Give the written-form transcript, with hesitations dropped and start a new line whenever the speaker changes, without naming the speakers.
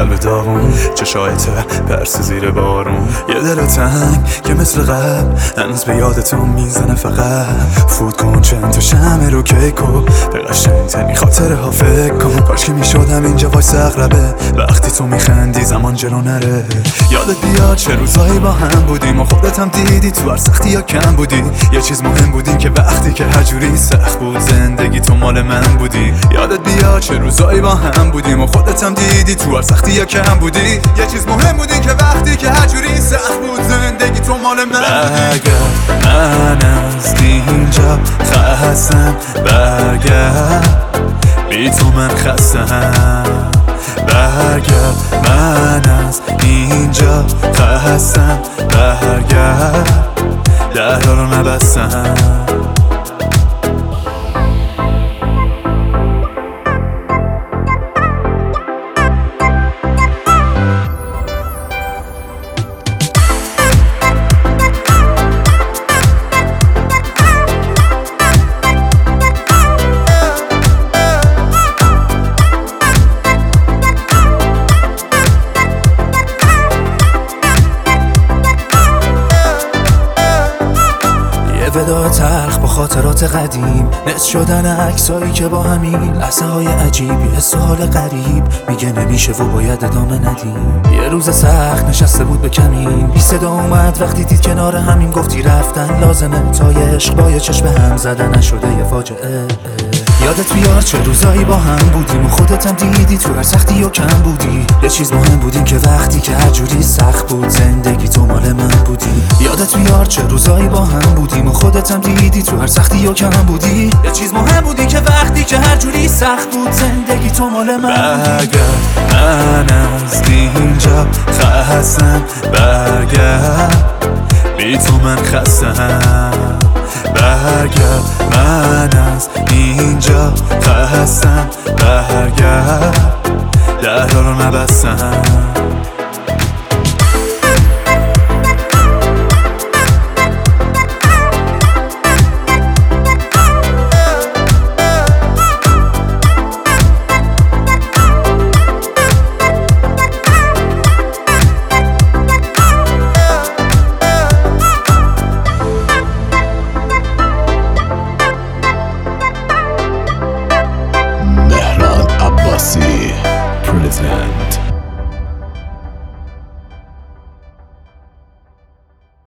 قلب داغون، چشایت پرس زیر بارون، یه دل تنگ که مثل قبل هنوز به یادتون میزنه. فقط فوت کن چند تا شمع رو کیک و به قشنگ‌ترین خاطره ها فکر کن. کاش که میشدم اینجا وایس اقربه وقتی تو میخندی زمان جلو نره. یادت بیاد چه روزایی با هم بودیم و خودت هم دیدی تو هر سختی یا کم بودی. یه چیز مهم بودیم که وقتی که هر جوری سخت بود زندگی تو مال من بودی. یادت بیاد چه روزایی با هم بودیم و خودت هم دیدی تو هر سختی یا کم بودی. یه چیز مهم بودی که وقتی که هر جوری سخت بود زندگی تو مال من بودی. من از اینجا خستم، برگرد بی تو من خستم، برگرد. من از اینجا خستم، برگرد درها رو نبستم.
ودا تلخ با خاطرات قدیم، نصف شدن عکسایی که با همین لحظه های عجیب، یه سوال غریب میگه نمیشه و باید ادامه ندیم. یه روز سخت نشسته بود به کمین، بی صدا اومد وقتی دید کنار همین، گفتی رفتن لازمه تا یه عشق با یه چشم هم زدن نشده یه فاجعه. یادت بیار چه روزایی با هم بودیم و خودت هم دیدی تو هر سختی و کم بودی. یه چیز مهم بودیم که وقتی که هر جوری سخت بود زندگی تو مال من بودی. یادت بیار چه روزایی با هم بودیم و خودت هم دیدی تو هر سختی و کم بودی. یه چیز مهم بودی که وقتی که هر جوری سخت بود زندگی تو مال من بودی.
من از اینجا خستم، برگرد بی تو من خستم، برگرد. من از اینجا خستم، برگرد درها رو نبستم.
Mehran Abbasi present